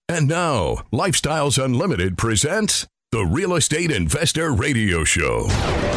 And now, Lifestyles Unlimited presents the Real Estate Investor Radio Show.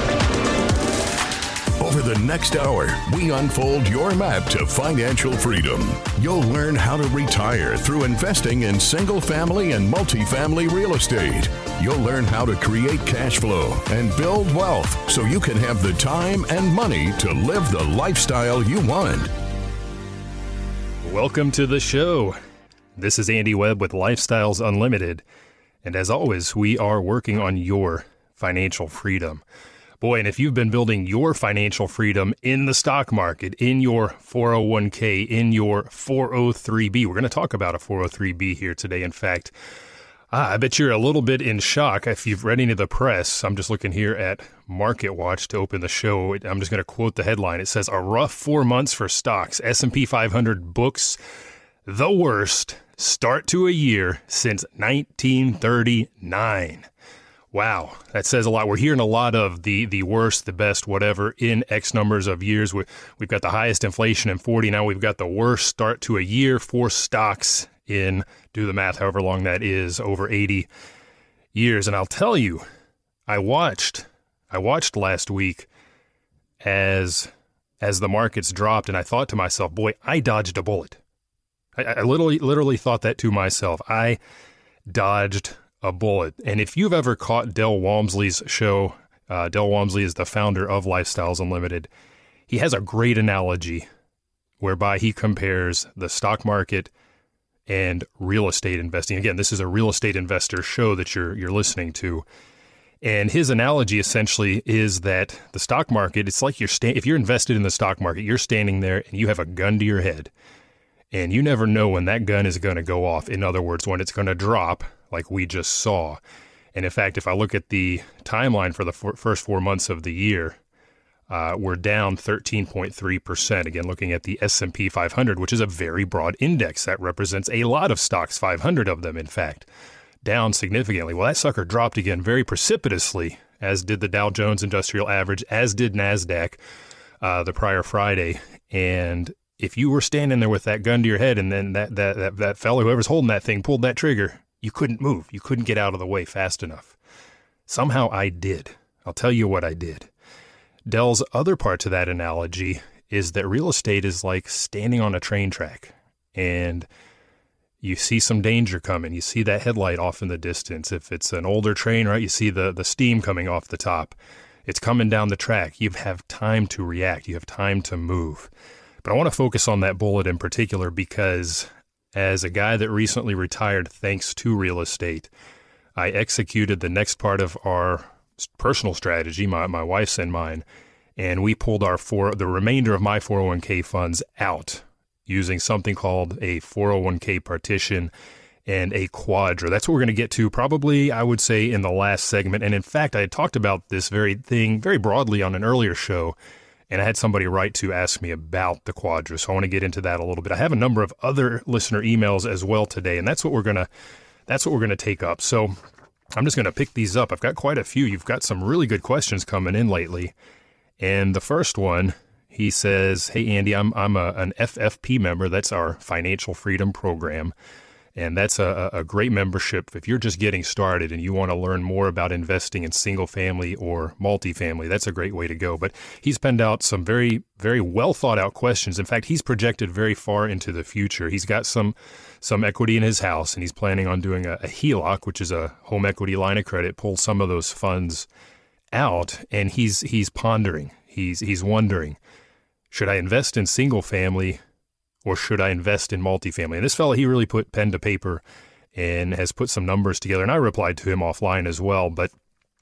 Over the next hour, we unfold your map to financial freedom. You'll learn how to retire through investing in single-family and multifamily real estate. You'll learn how to create cash flow and build wealth so you can have the time and money to live the lifestyle you want. Welcome to the show. This is Andy Webb with Lifestyles Unlimited. And as always, we are working on your financial freedom. Boy, and if you've been building your financial freedom in the stock market, in your 401k, in your 403b, we're going to talk about a 403b here today. In fact, I bet you're a little bit in shock if you've read any of the press. I'm just looking here at MarketWatch to open the show. I'm just going to quote the headline. It says, "A rough 4 months for stocks. S&P 500 books the worst start to a year since 1939. Wow, that says a lot. We're hearing a lot of the worst, the best, whatever, in X numbers of years. We've got the highest inflation in 40. Now we've got the worst start to a year for stocks in, do the math, however long that is, over 80 years. And I'll tell you, I watched last week as the markets dropped, and I thought to myself, boy, I dodged a bullet. I literally thought that to myself. I dodged a bullet. And if you've ever caught Del Walmsley's show, Del Walmsley is the founder of Lifestyles Unlimited. He has a great analogy whereby he compares the stock market and real estate investing. Again, this is a real estate investor show that you're listening to. And his analogy essentially is that the stock market, it's like if you're invested in the stock market, you're standing there and you have a gun to your head. And you never know when that gun is going to go off. In other words, when it's going to drop, like we just saw. And in fact, if I look at the timeline for the first 4 months of the year, we're down 13.3%. Again, looking at the S&P 500, which is a very broad index. That represents a lot of stocks, 500 of them, in fact, down significantly. Well, that sucker dropped again very precipitously, as did the Dow Jones Industrial Average, as did NASDAQ the prior Friday. And if you were standing there with that gun to your head and then that fellow, whoever's holding that thing, pulled that trigger, you couldn't move. You couldn't get out of the way fast enough. Somehow I did. I'll tell you what I did. Del's other part to that analogy is that real estate is like standing on a train track and you see some danger coming. You see that headlight off in the distance. If it's an older train, right, you see the steam coming off the top. It's coming down the track. You have time to react. You have time to move. But I want to focus on that bullet in particular because as a guy that recently retired thanks to real estate, I executed the next part of our personal strategy, my wife's and mine, and we pulled the remainder of my 401k funds out using something called a 401k partition and a quadra. That's what we're going to get to probably, I would say, in the last segment. And in fact, I had talked about this very thing very broadly on an earlier show, and I had somebody write to ask me about the quadra, so I want to get into that a little bit. I have a number of other listener emails as well today, and that's what we're gonna take up. So I'm just gonna pick these up. I've got quite a few. You've got some really good questions coming in lately, and the first one, he says, "Hey Andy, I'm an FFP member. That's our Financial Freedom Program." And that's a great membership if you're just getting started and you want to learn more about investing in single family or multifamily. That's a great way to go. But he's penned out some very, very well thought out questions. In fact, he's projected very far into the future. He's got some equity in his house and he's planning on doing a HELOC, which is a home equity line of credit, pull some of those funds out. And he's pondering, he's wondering, should I invest in single family or should I invest in multifamily? And this fella, he really put pen to paper and has put some numbers together. And I replied to him offline as well, but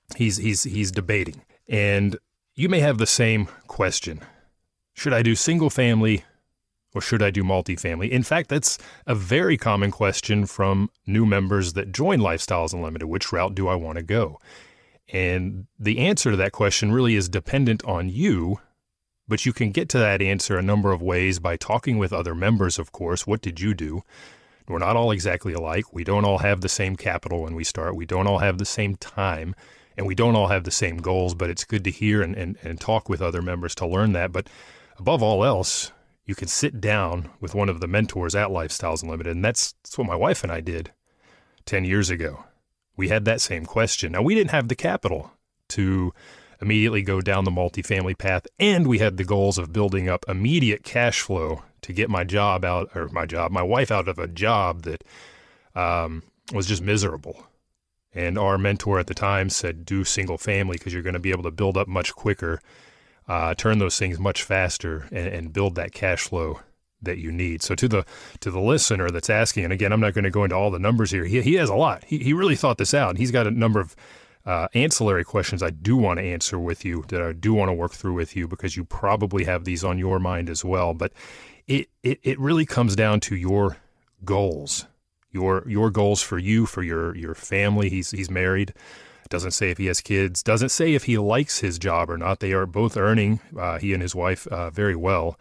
he's debating. And you may have the same question. Should I do single family or should I do multifamily? In fact, that's a very common question from new members that join Lifestyles Unlimited. Which route do I want to go? And the answer to that question really is dependent on you. But you can get to that answer a number of ways by talking with other members, of course. What did you do? We're not all exactly alike. We don't all have the same capital when we start. We don't all have the same time, and we don't all have the same goals, but it's good to hear and talk with other members to learn that. But above all else, you can sit down with one of the mentors at Lifestyles Unlimited, and that's what my wife and I did. 10 years ago. We had that same question. Now, we didn't have the capital to immediately go down the multifamily path, and we had the goals of building up immediate cash flow to get my wife out of a job that was just miserable. And our mentor at the time said, do single family because you're going to be able to build up much quicker, turn those things much faster, and build that cash flow that you need. So to the listener that's asking, and again, I'm not going to go into all the numbers here. He has a lot. He really thought this out. He's got a number of ancillary questions I do want to answer with you, that I do want to work through with you, because you probably have these on your mind as well. But it really comes down to your goals. Your goals for you, for your family. He's married. Doesn't say if he has kids. Doesn't say if he likes his job or not. They are both earning, he and his wife, very well.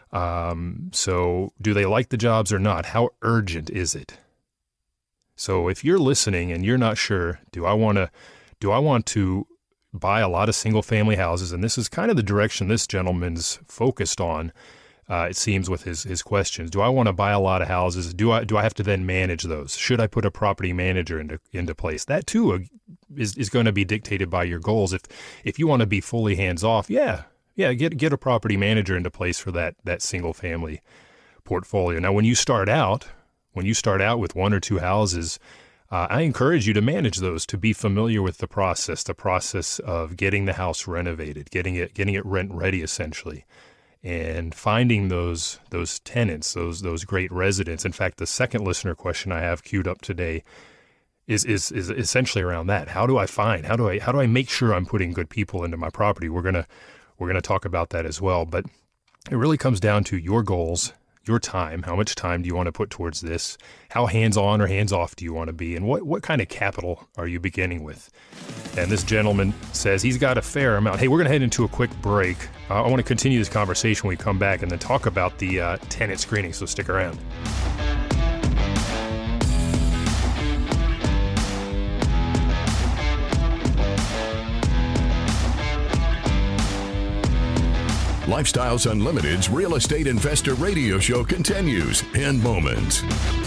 So do they like the jobs or not? How urgent is it? So if you're listening and you're not sure, do I want to buy a lot of single family houses? And this is kind of the direction this gentleman's focused on. It seems with his questions. Do I want to buy a lot of houses? Do I have to then manage those? Should I put a property manager into place? That too is going to be dictated by your goals. If you want to be fully hands off, get a property manager into place for that single family portfolio. Now, when you start out with one or two houses, I encourage you to manage those, to be familiar with the process of getting the house renovated, getting it rent ready essentially. And finding those tenants, those great residents. In fact, the second listener question I have queued up today is essentially around that. How do I make sure I'm putting good people into my property? We're gonna talk about that as well. But it really comes down to your goals, your time. How much time do you want to put towards this? How hands-on or hands-off do you want to be? And what kind of capital are you beginning with? And this gentleman says he's got a fair amount. Hey, we're going to head into a quick break. I want to continue this conversation when we come back and then talk about the tenant screening, so stick around. Lifestyles Unlimited's Real Estate Investor Radio Show continues in moments.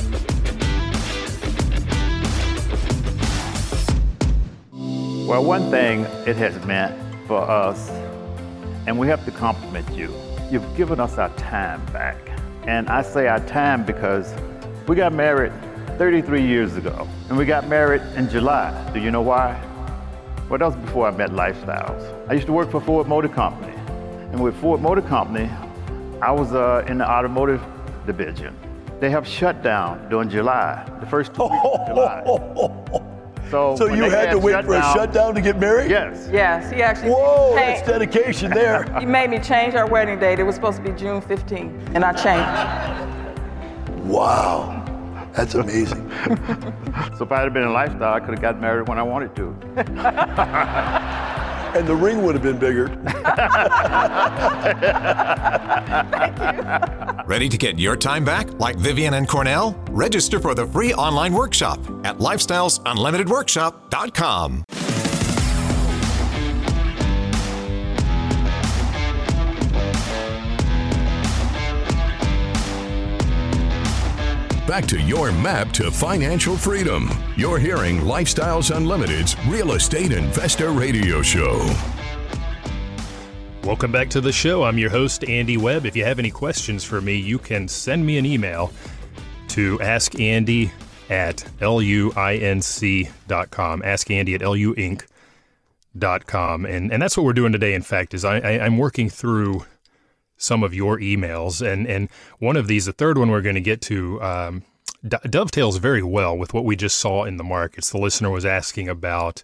Well, one thing it has meant for us, and we have to compliment you, you've given us our time back. And I say our time because we got married 33 years ago, and we got married in July. Do you know why? Well, that was before I met Lifestyles. I used to work for Ford Motor Company. And with Ford Motor Company, I was in the automotive division. They have shut down during July, the first 2 weeks of July. So you had to wait for a shutdown to get married? Yes. Yes, he actually. Whoa, that's dedication there. He made me change our wedding date. It was supposed to be June 15th, and I changed. Wow, that's amazing. So if I had been in Lifestyle, I could have gotten married when I wanted to. And the ring would have been bigger. Ready to get your time back like Vivian and Cornell? Register for the free online workshop at lifestylesunlimitedworkshop.com. Back to your map to financial freedom. You're hearing Lifestyles Unlimited's Real Estate Investor Radio Show. Welcome back to the show. I'm your host, Andy Webb. If you have any questions for me, you can send me an email to askandy@luinc.com. askandy@luinc.com. And that's what we're doing today, in fact, is I'm working through some of your emails. And one of these, the third one we're going to get to, dovetails very well with what we just saw in the markets. The listener was asking about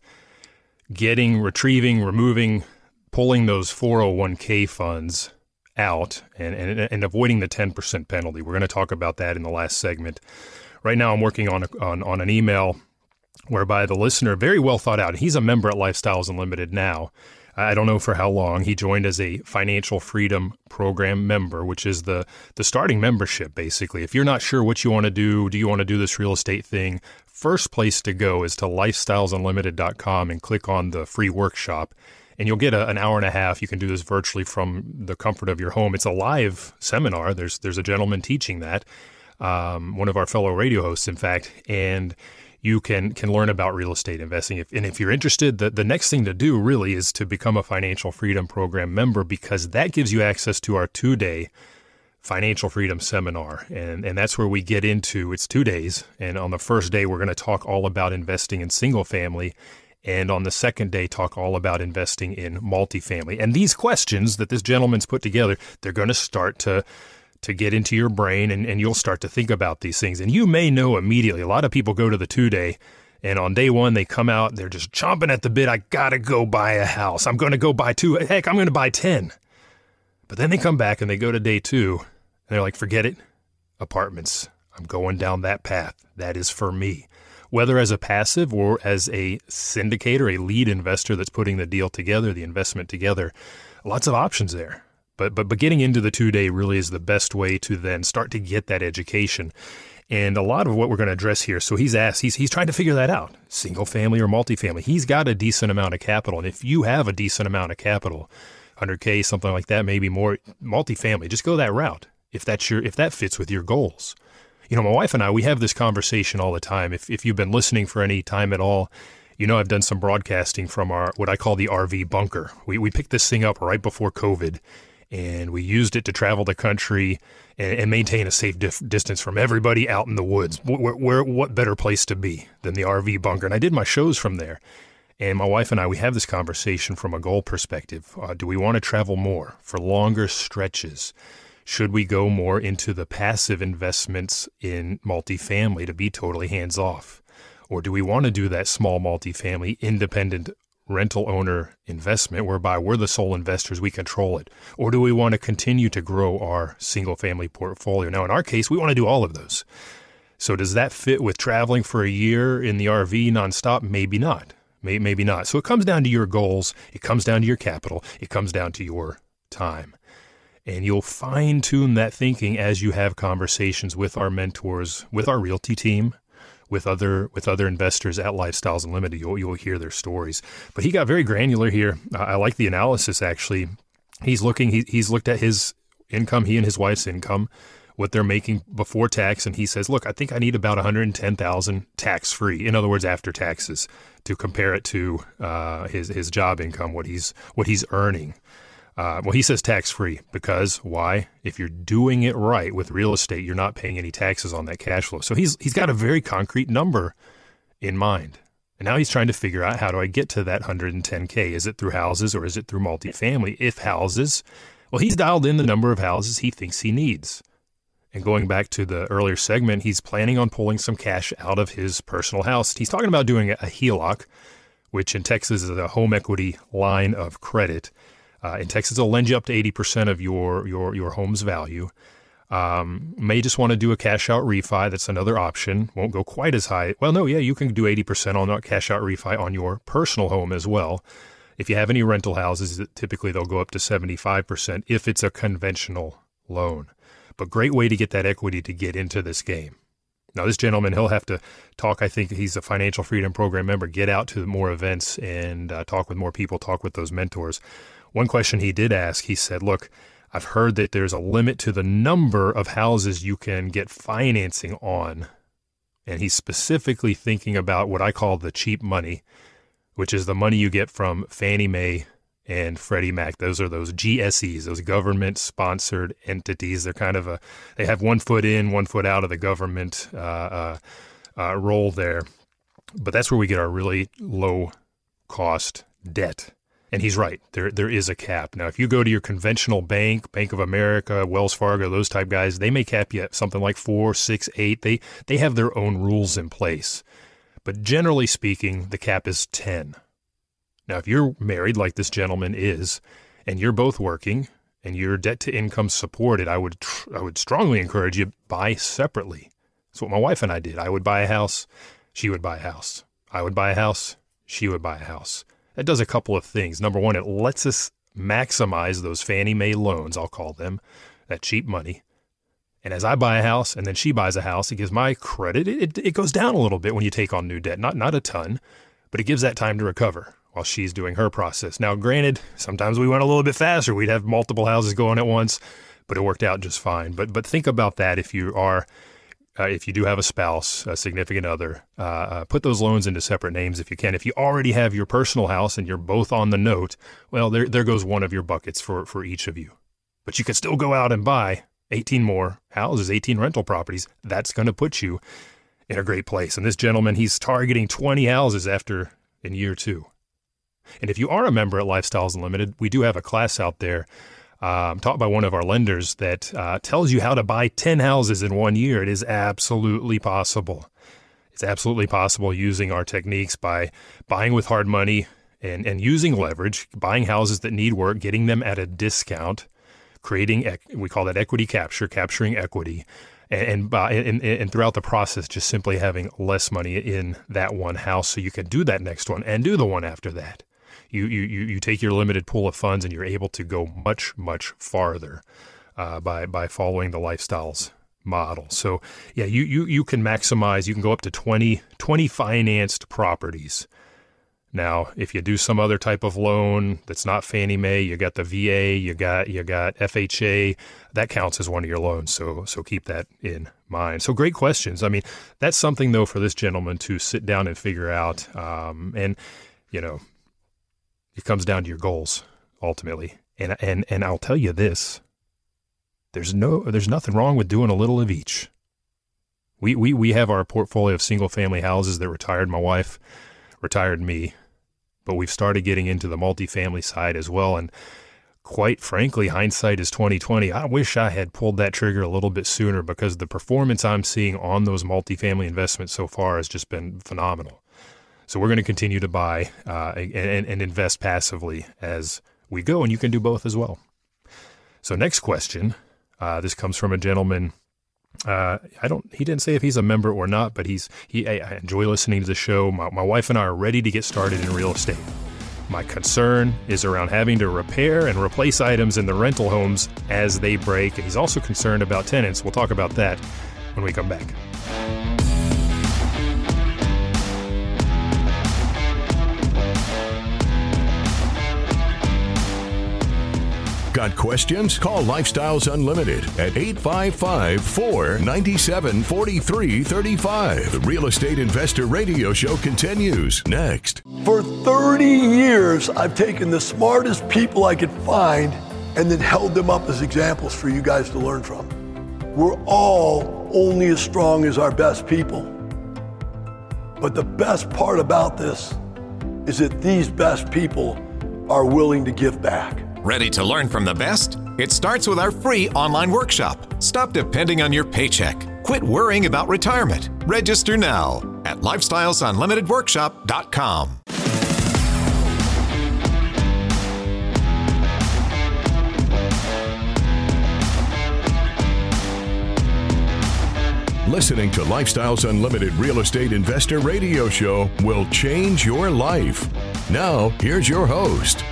removing, pulling those 401k funds out and avoiding the 10% penalty. We're going to talk about that in the last segment. Right now I'm working on an email whereby the listener, very well thought out, he's a member at Lifestyles Unlimited now. I don't know for how long. He joined as a Financial Freedom Program member, which is the starting membership, basically. If you're not sure what you want to do you want to do this real estate thing, first place to go is to lifestylesunlimited.com and click on the free workshop. And you'll get an hour and a half. You can do this virtually from the comfort of your home. It's a live seminar. There's a gentleman teaching that, one of our fellow radio hosts, in fact. And you can learn about real estate investing. If you're interested, the next thing to do really is to become a Financial Freedom Program member, because that gives you access to our 2-day Financial Freedom Seminar. And that's where we get into, it's 2 days. And on the first day, we're going to talk all about investing in single family. And on the second day, talk all about investing in multifamily. And these questions that this gentleman's put together, they're going to start to get into your brain, and you'll start to think about these things. And you may know immediately, a lot of people go to the 2-day, and on day 1, they come out, they're just chomping at the bit. I got to go buy a house. I'm going to go buy 2. Heck, I'm going to buy 10. But then they come back and they go to day 2, and they're like, forget it. Apartments. I'm going down that path. That is for me. Whether as a passive or as a syndicator, a lead investor that's putting the deal together, the investment together, lots of options there. But getting into the 2-day really is the best way to then start to get that education. And a lot of what we're going to address here, so he's asked, he's trying to figure that out, single family or multifamily. He's got a decent amount of capital. And if you have a decent amount of capital, 100K, something like that, maybe more, multifamily, just go that route if that fits with your goals. You know, my wife and I, we have this conversation all the time. If you've been listening for any time at all, you know I've done some broadcasting from our what I call the RV bunker. We picked this thing up right before COVID. And we used it to travel the country and maintain a safe distance from everybody out in the woods. What better place to be than the RV bunker? And I did my shows from there. And my wife and I, we have this conversation from a goal perspective. Do we want to travel more for longer stretches? Should we go more into the passive investments in multifamily to be totally hands off? Or do we want to do that small multifamily independent rental owner investment whereby we're the sole investors, we control it? Or do we want to continue to grow our single family portfolio? Now, in our case, we want to do all of those. So does that fit with traveling for a year in the RV nonstop? Maybe not. Maybe not. So it comes down to your goals. It comes down to your capital. It comes down to your time. And you'll fine tune that thinking as you have conversations with our mentors, with our realty team, with other investors at Lifestyles Unlimited. You'll hear their stories. But he got very granular here. I like the analysis, actually. He's looked at his income, he and his wife's income, what they're making before tax, and he says, look, I think I need about $110,000 tax-free, in other words, after taxes, to compare it to his job income, what he's earning. Well, he says tax-free because why? If you're doing it right with real estate, you're not paying any taxes on that cash flow. So he's got a very concrete number in mind. And now he's trying to figure out, how do I get to that 110K? Is it through houses or is it through multifamily? If houses, well, he's dialed in the number of houses he thinks he needs. And going back to the earlier segment, he's planning on pulling some cash out of his personal house. He's talking about doing a HELOC, which in Texas is a home equity line of credit. In Texas, they'll lend you up to 80% of your home's value. May just want to do a cash out refi. That's another option. Won't go quite as high. Well, no, yeah, you can do 80% on that cash out refi on your personal home as well. If you have any rental houses, typically they'll go up to 75% if it's a conventional loan. But great way to get that equity to get into this game. Now, this gentleman, he'll have to talk. I think he's a Financial Freedom Program member, get out to more events and talk with more people, talk with those mentors. One question he did ask, he said, look, I've heard that there's a limit to the number of houses you can get financing on. And he's specifically thinking about what I call the cheap money, which is the money you get from Fannie Mae and Freddie Mac. Those are those GSEs, those government-sponsored entities. They're kind of they have 1 foot in, 1 foot out of the government role there. But that's where we get our really low-cost debt. And he's right. There is a cap. Now, if you go to your conventional bank, Bank of America, Wells Fargo, those type guys, they may cap you at something like 4, 6, 8. They have their own rules in place. But generally speaking, the cap is 10. Now, if you're married like this gentleman is, and you're both working, and your debt to income supported, I would strongly encourage you buy separately. That's what my wife and I did. I would buy a house. She would buy a house. I would buy a house. She would buy a house. That does a couple of things. Number one, it lets us maximize those Fannie Mae loans, I'll call them, that cheap money. And as I buy a house and then she buys a house, it gives my credit, it goes down a little bit when you take on new debt. Not a ton, but it gives that time to recover while she's doing her process. Now, granted, sometimes we went a little bit faster. We'd have multiple houses going at once, but it worked out just fine. But think about that if you are if you do have a spouse, a significant other, put those loans into separate names if you can. If you already have your personal house and you're both on the note, well, there goes one of your buckets for each of you. But you can still go out and buy 18 more houses, 18 rental properties. That's going to put you in a great place. And this gentleman, he's targeting 20 houses in year 2. And if you are a member at Lifestyles Unlimited, we do have a class out there taught by one of our lenders that tells you how to buy 10 houses in 1 year. It is absolutely possible. It's absolutely possible using our techniques by buying with hard money and using leverage, buying houses that need work, getting them at a discount, creating, we call that equity capture, capturing equity, and throughout the process, just simply having less money in that one house so you can do that next one and do the one after that. You take your limited pool of funds and you're able to go much, much farther by following the Lifestyles model. So yeah, you can maximize, you can go up to 20 financed properties. Now, if you do some other type of loan that's not Fannie Mae, you got the VA, you got FHA, that counts as one of your loans. So keep that in mind. So great questions. I mean, that's something though for this gentleman to sit down and figure out. And you know, it comes down to your goals ultimately. And I'll tell you this, there's nothing wrong with doing a little of each. We have our portfolio of single family houses that retired my wife, retired me, but we've started getting into the multifamily side as well. And quite frankly, hindsight is 20/20. I wish I had pulled that trigger a little bit sooner because the performance I'm seeing on those multifamily investments so far has just been phenomenal. So we're going to continue to buy and invest passively as we go, and you can do both as well. So next question, this comes from a gentleman. He didn't say if he's a member or not, but I enjoy listening to the show. My wife and I are ready to get started in real estate. My concern is around having to repair and replace items in the rental homes as they break. And he's also concerned about tenants. We'll talk about that when we come back. Got questions? Call Lifestyles Unlimited at 855-497-4335. The Real Estate Investor Radio Show continues next. For 30 years, I've taken the smartest people I could find and then held them up as examples for you guys to learn from. We're all only as strong as our best people. But the best part about this is that these best people are willing to give back. Ready to learn from the best? It starts with our free online workshop. Stop depending on your paycheck. Quit worrying about retirement. Register now at lifestylesunlimitedworkshop.com. Listening to Lifestyles Unlimited Real Estate Investor Radio Show will change your life. Now, here's your host.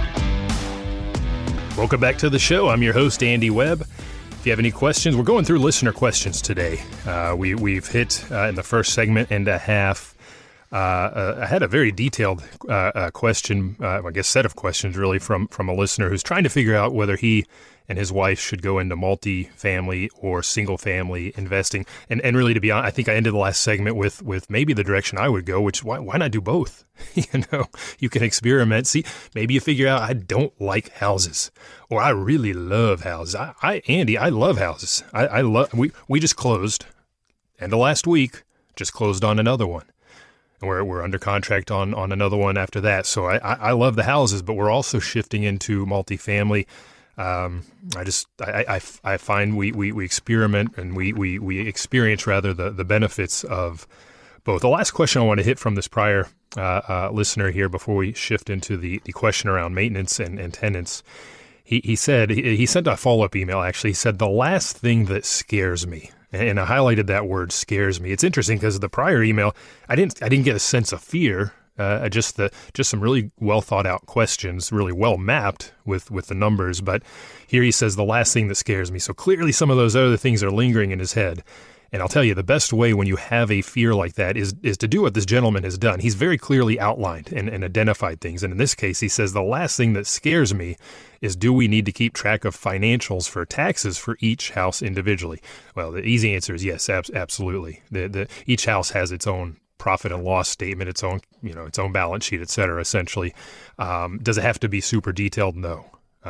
Welcome back to the show. I'm your host, Andy Webb. If you have any questions, we're going through listener questions today. We've hit in the first segment and a half. I had a very detailed question, I guess set of questions really from a listener who's trying to figure out whether he and his wife should go into multi-family or single-family investing. And really, to be honest, I think I ended the last segment with maybe the direction I would go, which why not do both? You can experiment. See, maybe you figure out I don't like houses, or I really love houses. Andy, I love houses. I love. We just closed, end of last week, just closed on another one. And we're under contract on another one after that. So I love the houses, but we're also shifting into multifamily. I find we experiment and we experience rather the benefits of both. The last question I want to hit from this prior listener here before we shift into the question around maintenance and tenants. He said, he sent a follow-up email actually. He said, the last thing that scares me, and I highlighted that word, scares me. It's interesting because the prior email, I didn't get a sense of fear. Just some really well thought out questions, really well mapped with the numbers. But here he says the last thing that scares me. So clearly some of those other things are lingering in his head. And I'll tell you, the best way when you have a fear like that is to do what this gentleman has done. He's very clearly outlined and identified things. And in this case, he says, the last thing that scares me is, do we need to keep track of financials for taxes for each house individually? Well, the easy answer is yes, absolutely. Each house has its own profit and loss statement, its own balance sheet, et cetera, essentially. Does it have to be super detailed? No.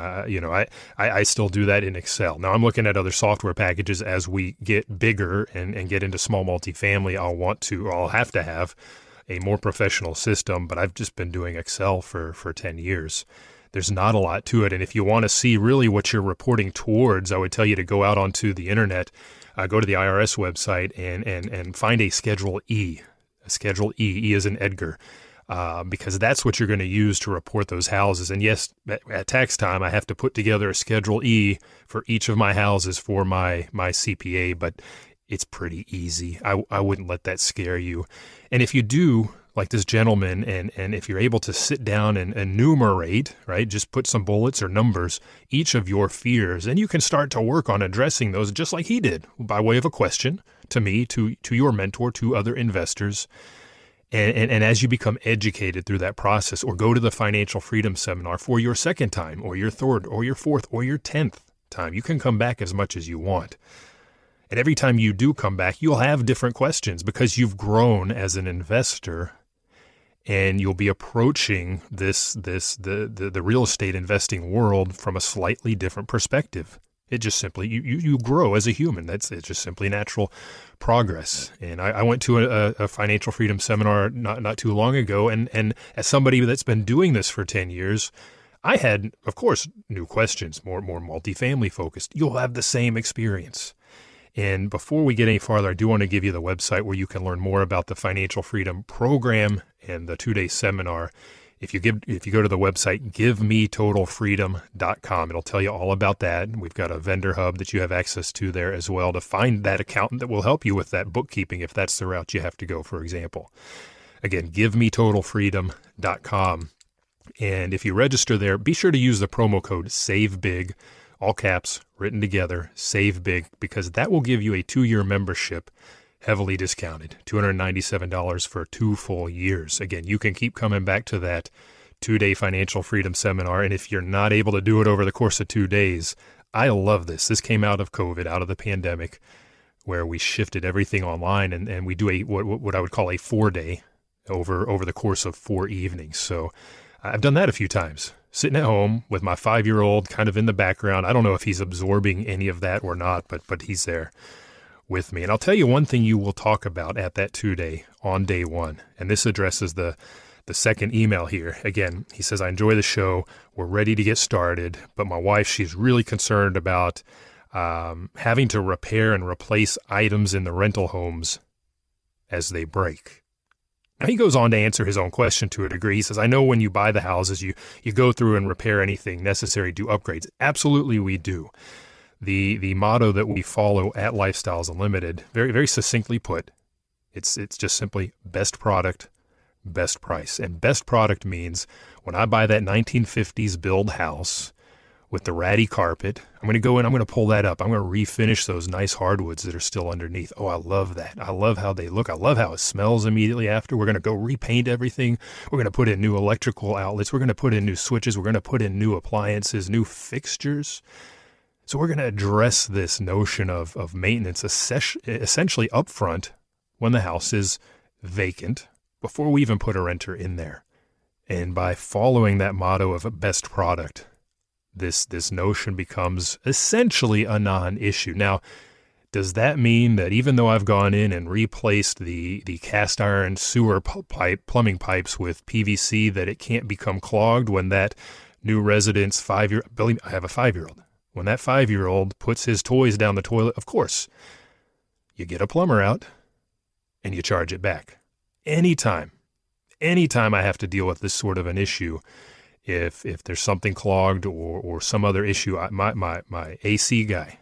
I still do that in Excel. Now I'm looking at other software packages as we get bigger and get into small multifamily. I'll have to have a more professional system, but I've just been doing Excel for 10 years. There's not a lot to it. And if you want to see really what you're reporting towards, I would tell you to go out onto the internet, go to the IRS website and find a Schedule E. A Schedule E is in Edgar. Because that's what you're going to use to report those houses. And yes, at tax time, I have to put together a Schedule E for each of my houses for my CPA, but it's pretty easy. I wouldn't let that scare you. And if you do, like this gentleman, and if you're able to sit down and enumerate, right, just put some bullets or numbers, each of your fears, and you can start to work on addressing those just like he did, by way of a question to me, to your mentor, to other investors. And as you become educated through that process, or go to the Financial Freedom Seminar for your second time, or your third, or your fourth, or your 10th time, you can come back as much as you want. And every time you do come back, you'll have different questions because you've grown as an investor, and you'll be approaching the real estate investing world from a slightly different perspective. It just simply, you grow as a human. It's just simply natural progress. And I went to a Financial Freedom Seminar not too long ago, and as somebody that's been doing this for 10 years, I had, of course, new questions, more multifamily focused. You'll have the same experience. And before we get any farther, I do want to give you the website where you can learn more about the Financial Freedom Program and the 2-day seminar. If you go to the website, givemetotalfreedom.com, it'll tell you all about that. We've got a vendor hub that you have access to there as well to find that accountant that will help you with that bookkeeping if that's the route you have to go, for example. Again, givemetotalfreedom.com. And if you register there, be sure to use the promo code SAVEBIG, all caps, written together, SAVEBIG, because that will give you a 2-year membership, heavily discounted, $297 for 2 full years. Again, you can keep coming back to that 2-day Financial Freedom Seminar, and if you're not able to do it over the course of 2 days, I love this. This came out of COVID, out of the pandemic, where we shifted everything online, and we do what I would call a 4-day over the course of 4 evenings. So I've done that a few times, sitting at home with my 5-year-old kind of in the background. I don't know if he's absorbing any of that or not, but he's there with me. And I'll tell you one thing you will talk about at that 2-day on day 1. And this addresses the second email here. Again, he says, I enjoy the show. We're ready to get started. But my wife, she's really concerned about having to repair and replace items in the rental homes as they break. Now, he goes on to answer his own question to a degree. He says, I know when you buy the houses, you go through and repair anything necessary, do upgrades. Absolutely, we do. The motto that we follow at Lifestyles Unlimited, very, very succinctly put, it's just simply best product, best price. And best product means when I buy that 1950s build house with the ratty carpet, I'm going to go in, I'm going to pull that up. I'm going to refinish those nice hardwoods that are still underneath. Oh, I love that. I love how they look. I love how it smells immediately after. We're going to go repaint everything. We're going to put in new electrical outlets. We're going to put in new switches. We're going to put in new appliances, new fixtures. So we're going to address this notion of maintenance essentially up front when the house is vacant before we even put a renter in there. And by following that motto of a best product, this notion becomes essentially a non-issue. Now, does that mean that even though I've gone in and replaced the cast iron sewer plumbing pipes with PVC, that it can't become clogged when that new resident's 5-year-old, believe me, I have a 5-year-old. When that 5-year-old puts his toys down the toilet, of course, you get a plumber out and you charge it back. Anytime I have to deal with this sort of an issue, if there's something clogged or some other issue, my AC guy,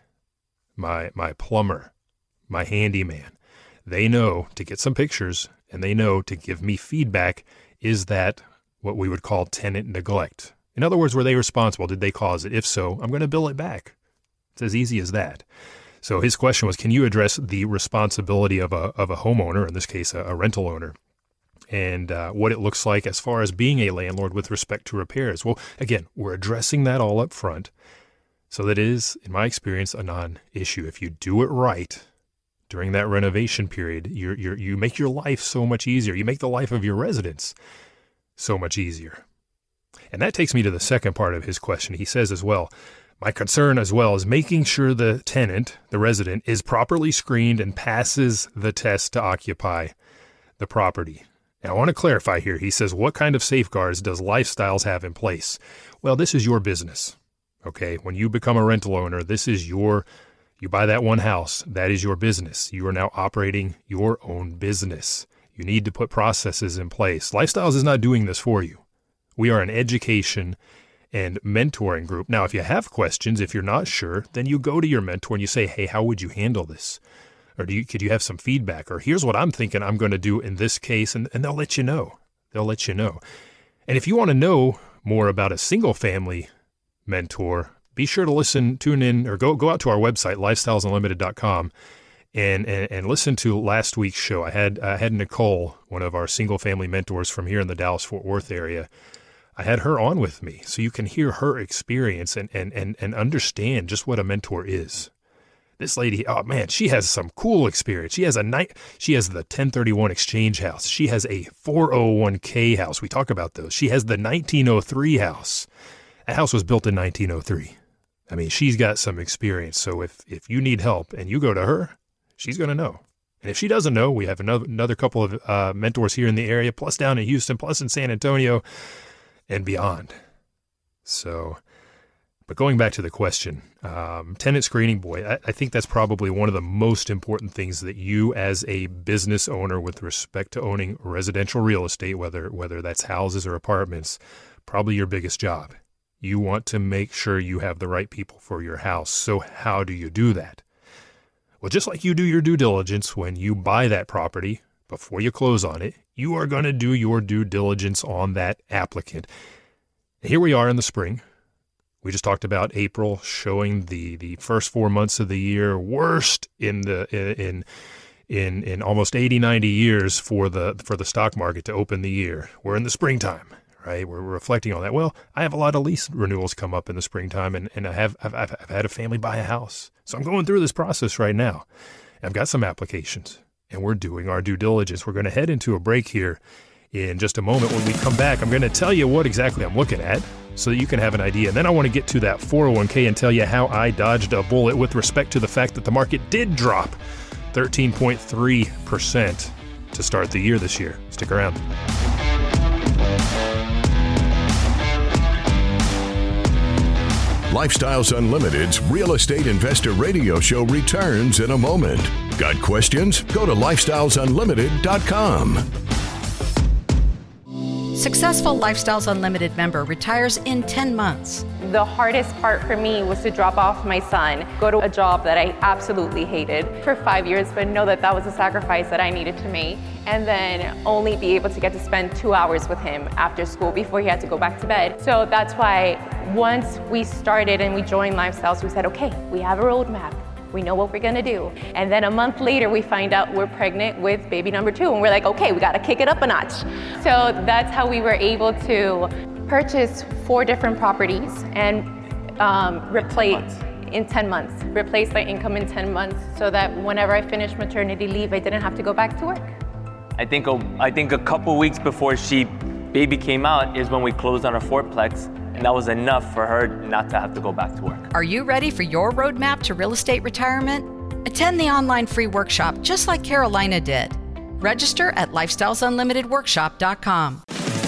my plumber, my handyman, they know to get some pictures and they know to give me feedback. Is that what we would call tenant neglect? In other words, were they responsible? Did they cause it? If so, I'm going to bill it back. It's as easy as that. So his question was, can you address the responsibility of a homeowner, in this case, a rental owner, and what it looks like as far as being a landlord with respect to repairs? Well, again, we're addressing that all up front so that it is, in my experience, a non-issue. If you do it right during that renovation period, you make your life so much easier. You make the life of your residents so much easier. And that takes me to the second part of his question. He says as well, my concern as well is making sure the tenant, the resident, is properly screened and passes the test to occupy the property. Now, I want to clarify here. He says, what kind of safeguards does Lifestyles have in place? Well, this is your business, okay? When you become a rental owner, this is you buy that one house, that is your business. You are now operating your own business. You need to put processes in place. Lifestyles is not doing this for you. We are an education and mentoring group. Now, if you have questions, if you're not sure, then you go to your mentor and you say, hey, how would you handle this? Or could you have some feedback? Or here's what I'm thinking I'm going to do in this case, and they'll let you know. They'll let you know. And if you want to know more about a single family mentor, be sure to tune in, or go out to our website, lifestylesunlimited.com, and listen to last week's show. I had Nicole, one of our single family mentors from here in the Dallas-Fort Worth area. I had her on with me so you can hear her experience and understand just what a mentor is. This lady, oh man, she has some cool experience. She has the 1031 exchange house. She has a 401k house. We talk about those. She has the 1903 house. That house was built in 1903. I mean, she's got some experience. So if you need help and you go to her, she's going to know. And if she doesn't know, we have another couple of mentors here in the area, plus down in Houston, plus in San Antonio, and beyond. So, but going back to the question, tenant screening, boy, I think that's probably one of the most important things that you as a business owner with respect to owning residential real estate, whether that's houses or apartments, probably your biggest job. You want to make sure you have the right people for your house. So how do you do that? Well, just like you do your due diligence when you buy that property, before you close on it, you are going to do your due diligence on that applicant. Here we are in the spring. We just talked about April showing the first 4 months of the year worst in almost 80, 90 years for the stock market to open the year. We're in the springtime, right? We're reflecting on that. Well, I have a lot of lease renewals come up in the springtime, and I've had a family buy a house. So I'm going through this process right now. I've got some applications, and we're doing our due diligence. We're going to head into a break here in just a moment. When we come back, I'm going to tell you what exactly I'm looking at so that you can have an idea. And then I want to get to that 401k and tell you how I dodged a bullet with respect to the fact that the market did drop 13.3% to start the year this year. Stick around. Lifestyles Unlimited's Real Estate Investor Radio Show returns in a moment. Got questions? Go to lifestylesunlimited.com. Successful Lifestyles Unlimited member retires in 10 months. The hardest part for me was to drop off my son, go to a job that I absolutely hated for 5 years, but know that that was a sacrifice that I needed to make, and then only be able to get to spend 2 hours with him after school before he had to go back to bed. So that's why once we started and we joined Lifestyles, we said, okay, we have a roadmap. We know what we're gonna do. And then a month later, we find out we're pregnant with baby number 2. And we're like, okay, we gotta kick it up a notch. So that's how we were able to purchase 4 different properties and replace in 10 months. Replace my income in 10 months so that whenever I finished maternity leave, I didn't have to go back to work. I think a couple weeks before baby came out is when we closed on our fourplex. And that was enough for her not to have to go back to work. Are you ready for your roadmap to real estate retirement? Attend the online free workshop just like Carolina did. Register at lifestylesunlimitedworkshop.com.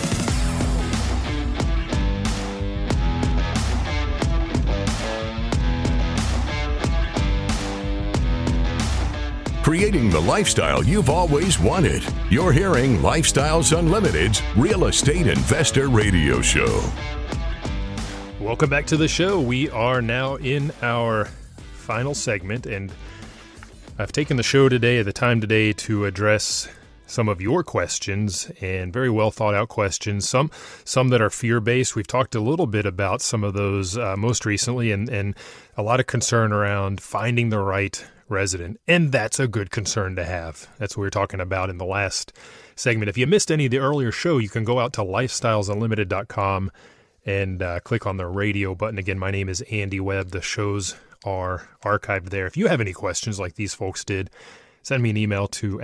Creating the lifestyle you've always wanted. You're hearing Lifestyles Unlimited's Real Estate Investor Radio Show. Welcome back to the show. We are now in our final segment, and I've taken the time today to address some of your questions, and very well thought out questions. Some that are fear based. We've talked a little bit about some of those most recently, and a lot of concern around finding the right resident, and that's a good concern to have. That's what we were talking about in the last segment. If you missed any of the earlier show, you can go out to lifestylesunlimited.com and click on the radio button. Again, my name is Andy Webb. The shows are archived there. If you have any questions like these folks did, send me an email to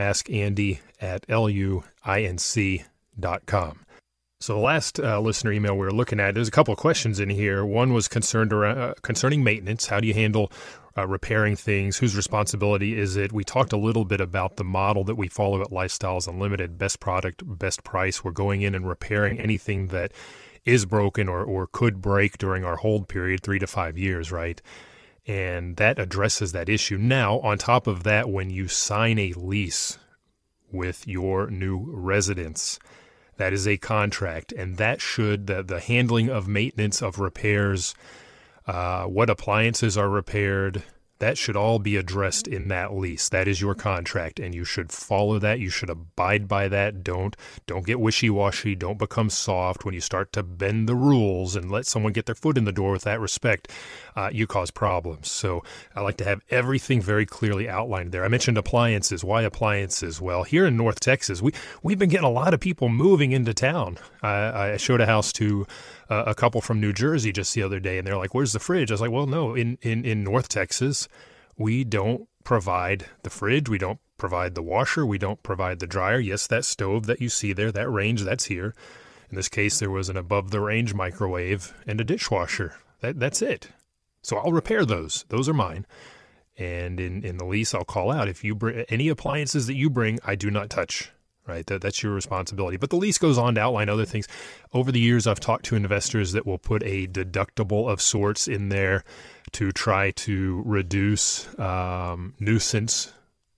askandy@luinc.com. So the last listener email we were looking at, there's a couple of questions in here. One was concerning maintenance. How do you handle repairing things? Whose responsibility is it? We talked a little bit about the model that we follow at Lifestyles Unlimited, best product, best price. We're going in and repairing anything that is broken or could break during our hold period, 3 to 5 years, right? And that addresses that issue. Now, on top of that, when you sign a lease with your new residence, that is a contract, and that should, the handling of maintenance, of repairs, what appliances are repaired, that should all be addressed in that lease. That is your contract, and you should follow that. You should abide by that. Don't get wishy-washy. Don't become soft. When you start to bend the rules and let someone get their foot in the door with that respect, you cause problems. So I like to have everything very clearly outlined there. I mentioned appliances. Why appliances? Well, here in North Texas, we've been getting a lot of people moving into town. I showed a house to a couple from New Jersey just the other day, and they're like, "Where's the fridge?" I was like, "Well, no, in North Texas, we don't provide the fridge. We don't provide the washer. We don't provide the dryer. Yes, that stove that you see there, that range, that's here. In this case, there was an above-the-range microwave and a dishwasher. That's it. So I'll repair those. Those are mine. And in the lease, I'll call out, if you bring any appliances that you bring, I do not touch. Right? That's your responsibility. But the lease goes on to outline other things. Over the years, I've talked to investors that will put a deductible of sorts in there to try to reduce nuisance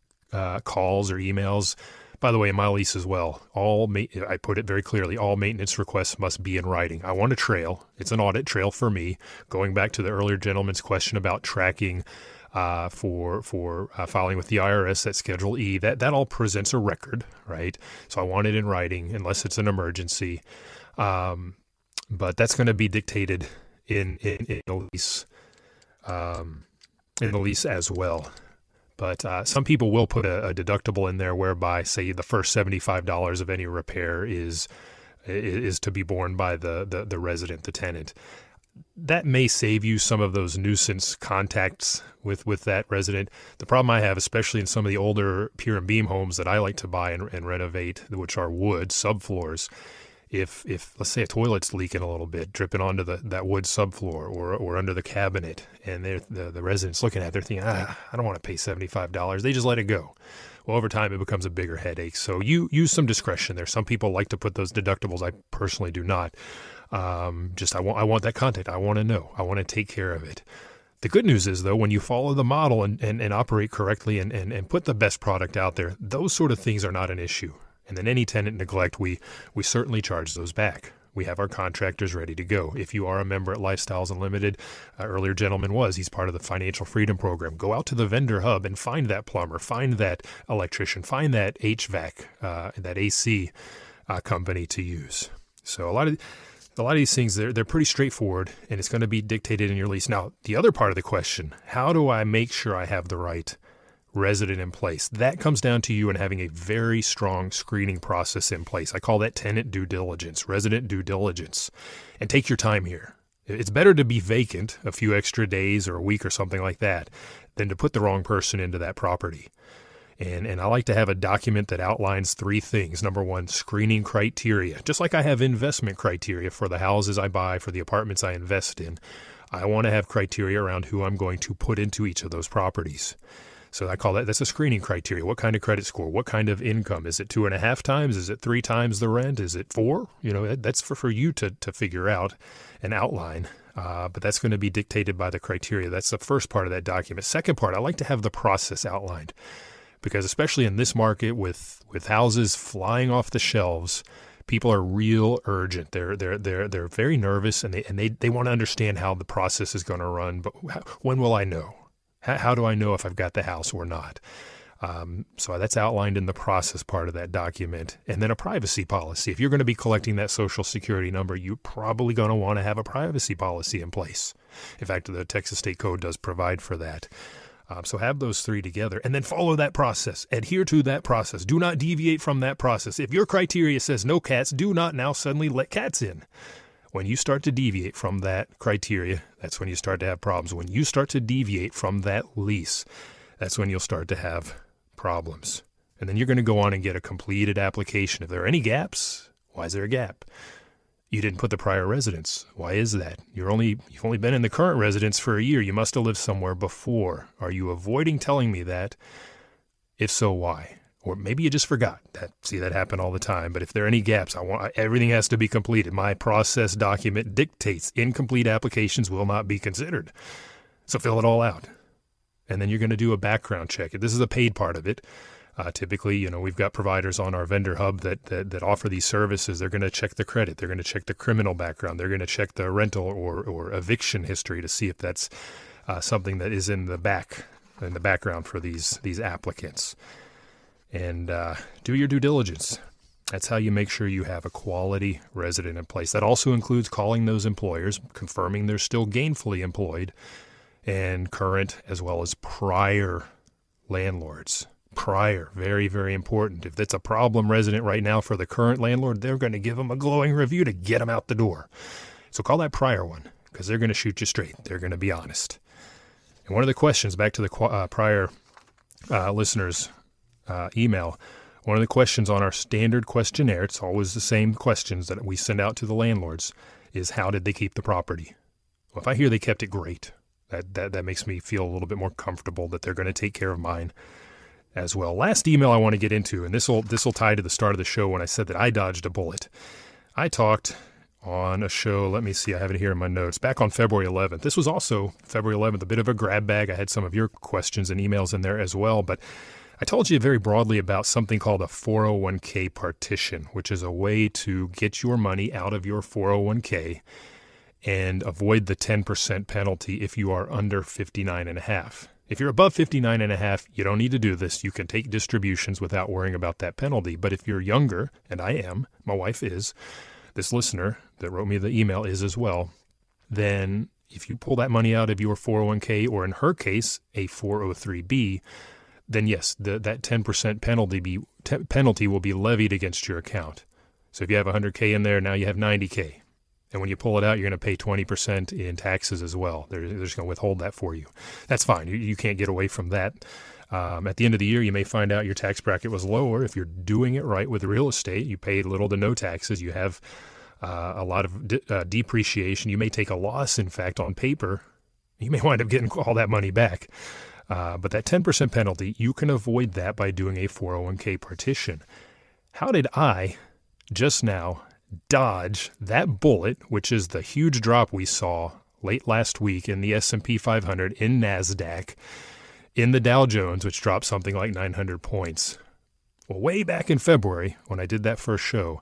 calls or emails. By the way, in my lease as well, I put it very clearly, all maintenance requests must be in writing. I want a trail. It's an audit trail for me. Going back to the earlier gentleman's question about tracking for filing with the IRS at Schedule E, that all presents a record, right? So I want it in writing unless it's an emergency. But that's going to be dictated in the lease as well. But some people will put a deductible in there whereby, say, the first $75 of any repair is to be borne by the resident, the tenant. That may save you some of those nuisance contacts with that resident. The problem I have, especially in some of the older pier and beam homes that I like to buy and renovate, which are wood subfloors, if let's say a toilet's leaking a little bit, dripping onto that wood subfloor or under the cabinet, and the resident's looking at it, they're thinking, I don't want to pay $75. They just let it go. Well, over time, it becomes a bigger headache. So you use some discretion there. Some people like to put those deductibles. I personally do not. I want that contact. I want to know. I want to take care of it. The good news is, though, when you follow the model and operate correctly and put the best product out there, those sort of things are not an issue. And then any tenant neglect, we certainly charge those back. We have our contractors ready to go. If you are a member at Lifestyles Unlimited, earlier gentleman he's part of the Financial Freedom Program. Go out to the vendor hub and find that plumber, find that electrician, find that HVAC, that AC company to use. So a lot of these things, they're pretty straightforward, and it's going to be dictated in your lease. Now, the other part of the question, how do I make sure I have the right resident in place? That comes down to you and having a very strong screening process in place. I call that tenant due diligence, resident due diligence. And take your time here. It's better to be vacant a few extra days or a week or something like that than to put the wrong person into that property. And I like to have a document that outlines 3 things. Number 1, screening criteria. Just like I have investment criteria for the houses I buy, for the apartments I invest in, I want to have criteria around who I'm going to put into each of those properties. So I call that's a screening criteria. What kind of credit score? What kind of income? Is it 2.5 times? Is it 3 times the rent? Is it 4? That's for you to figure out and outline. But that's going to be dictated by the criteria. That's the first part of that document. Second part, I like to have the process outlined, because especially in this market with houses flying off the shelves, people are real urgent. They're very nervous, and they want to understand how the process is going to run. But when will I know? How do I know if I've got the house or not? So that's outlined in the process part of that document. And then a privacy policy. If you're going to be collecting that Social Security number, you're probably going to want to have a privacy policy in place. In fact, the Texas State Code does provide for that. So have those three together and then follow that process. Adhere to that process. Do not deviate from that process. If your criteria says no cats, do not now suddenly let cats in. When you start to deviate from that criteria, that's when you start to have problems. When you start to deviate from that lease, that's when you'll start to have problems. And then you're going to go on and get a completed application. If there are any gaps, why is there a gap? You didn't put the prior residence. Why is that? You've only been in the current residence for a year. You must have lived somewhere before. Are you avoiding telling me that? If so, why? Or maybe you just forgot. See, that happen all the time. But if there are any gaps, everything has to be completed. My process document dictates incomplete applications will not be considered. So fill it all out. And then you're going to do a background check. This is a paid part of it. Typically, we've got providers on our vendor hub that offer these services. They're going to check the credit. They're going to check the criminal background. They're going to check the rental or eviction history to see if that's something that is in the background for these applicants. And do your due diligence. That's how you make sure you have a quality resident in place. That also includes calling those employers, confirming they're still gainfully employed, and current as well as prior landlords. Prior, very, very important. If it's a problem resident right now for the current landlord, they're going to give them a glowing review to get them out the door. So call that prior one, because they're going to shoot you straight. They're going to be honest. And one of the questions, back to the prior listeners' email, one of the questions on our standard questionnaire, it's always the same questions that we send out to the landlords, is how did they keep the property? Well, if I hear they kept it great, that makes me feel a little bit more comfortable that they're going to take care of mine as well. Last email I want to get into, and this will tie to the start of the show when I said that I dodged a bullet. I talked on a show, let me see, I have it here in my notes, back on February 11th. This was also February 11th, a bit of a grab bag. I had some of your questions and emails in there as well, but I told you very broadly about something called a 401k partition, which is a way to get your money out of your 401k and avoid the 10% penalty if you are under 59.5. If you're above 59.5, you don't need to do this. You can take distributions without worrying about that penalty. But if you're younger, and I am, my wife is, this listener that wrote me the email is as well, then if you pull that money out of your 401k, or in her case, a 403b, then yes, that 10% penalty will be levied against your account. So if you have 100K in there, now you have 90K. And when you pull it out, you're going to pay 20% in taxes as well. They're just going to withhold that for you. That's fine. You can't get away from that. At the end of the year, you may find out your tax bracket was lower. If you're doing it right with real estate, you pay little to no taxes. You have a lot of depreciation. You may take a loss, in fact, on paper. You may wind up getting all that money back. But that 10% penalty, you can avoid that by doing a 401k partition. How did I just now dodge that bullet, which is the huge drop we saw late last week in the S&P 500, in NASDAQ, in the Dow Jones, which dropped something like 900 points? Well, way back in February, when I did that first show,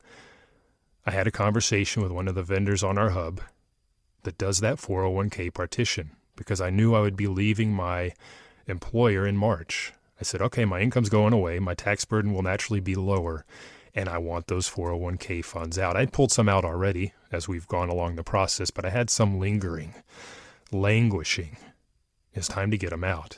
I had a conversation with one of the vendors on our hub that does that 401k partition, because I knew I would be leaving my employer in March. I said, okay, my income's going away. My tax burden will naturally be lower, and I want those 401k funds out. I'd pulled some out already as we've gone along the process, but I had some lingering, languishing. It's time to get them out.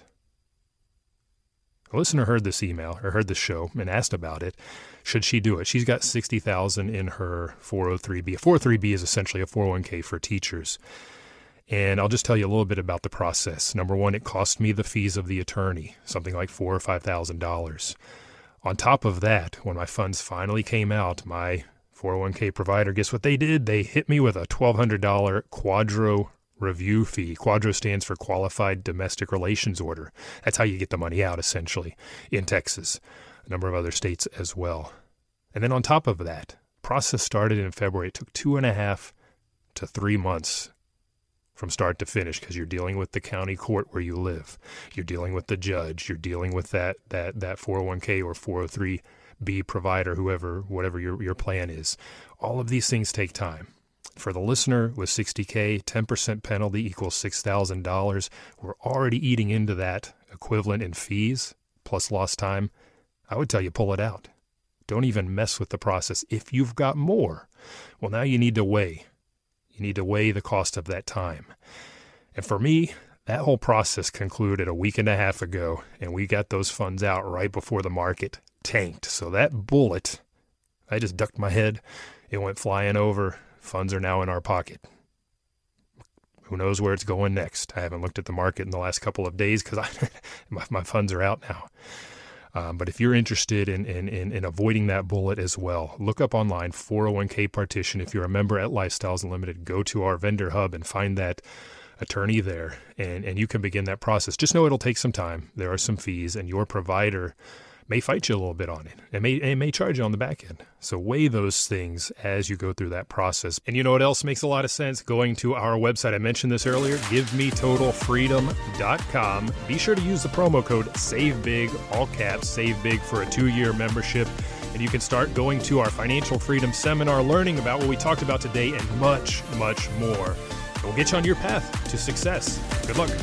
A listener heard this email, or heard the show, and asked about it. Should she do it? She's got $60,000 in her 403b. A 403b is essentially a 401k for teachers. And I'll just tell you a little bit about the process. Number one, it cost me the fees of the attorney, something like $4,000 or $5,000. On top of that, when my funds finally came out, my 401k provider, guess what they did? They hit me with a $1,200 Quadro review fee. Quadro stands for Qualified Domestic Relations Order. That's how you get the money out, essentially, in Texas, a number of other states as well. And then on top of that, process started in February. It took 2.5 to 3 months from start to finish, because you're dealing with the county court where you live. You're dealing with the judge. You're dealing with that 401k or 403b provider, whatever your plan is. All of these things take time. For the listener with 60K, 10% penalty equals $6,000. We're already eating into that equivalent in fees plus lost time, I would tell you pull it out. Don't even mess with the process. If you've got more, well, now you need to weigh. You need to weigh the cost of that time. And for me, that whole process concluded a week and a half ago, and we got those funds out right before the market tanked. So that bullet, I just ducked my head. It went flying over. Funds are now in our pocket. Who knows where it's going next? I haven't looked at the market in the last couple of days because my funds are out now. But if you're interested in avoiding that bullet as well, look up online 401k partition. If you're a member at Lifestyles Unlimited, go to our vendor hub and find that attorney there, and you can begin that process. Just know it'll take some time. There are some fees, and your provider may fight you a little bit on it. It may charge you on the back end. So weigh those things as you go through that process. And you know what else makes a lot of sense? Going to our website. I mentioned this earlier, GiveMeTotalFreedom.com. Be sure to use the promo code SAVEBIG, all caps, SAVEBIG, for a 2-year membership. And you can start going to our financial freedom seminar, learning about what we talked about today and much, much more. And we'll get you on your path to success. Good luck.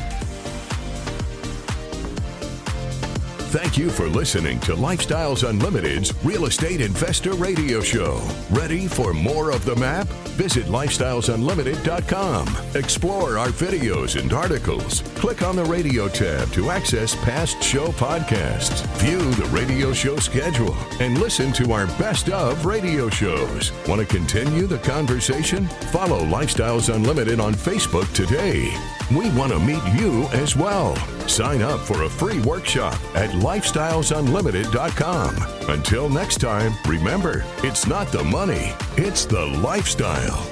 Thank you for listening to Lifestyles Unlimited's Real Estate Investor Radio Show. Ready for more of the map? Visit lifestylesunlimited.com. Explore our videos and articles. Click on the radio tab to access past show podcasts. View the radio show schedule and listen to our best of radio shows. Want to continue the conversation? Follow Lifestyles Unlimited on Facebook today. We want to meet you as well. Sign up for a free workshop at lifestylesunlimited.com. Until next time, remember, it's not the money, it's the lifestyle.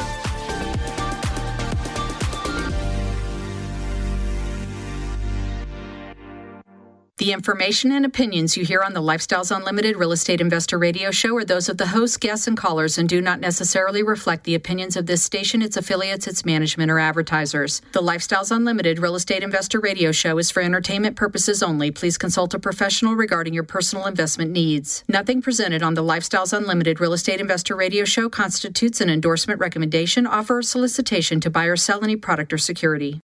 The information and opinions you hear on the Lifestyles Unlimited Real Estate Investor Radio Show are those of the hosts, guests, and callers and do not necessarily reflect the opinions of this station, its affiliates, its management, or advertisers. The Lifestyles Unlimited Real Estate Investor Radio Show is for entertainment purposes only. Please consult a professional regarding your personal investment needs. Nothing presented on the Lifestyles Unlimited Real Estate Investor Radio Show constitutes an endorsement, recommendation, offer, or solicitation to buy or sell any product or security.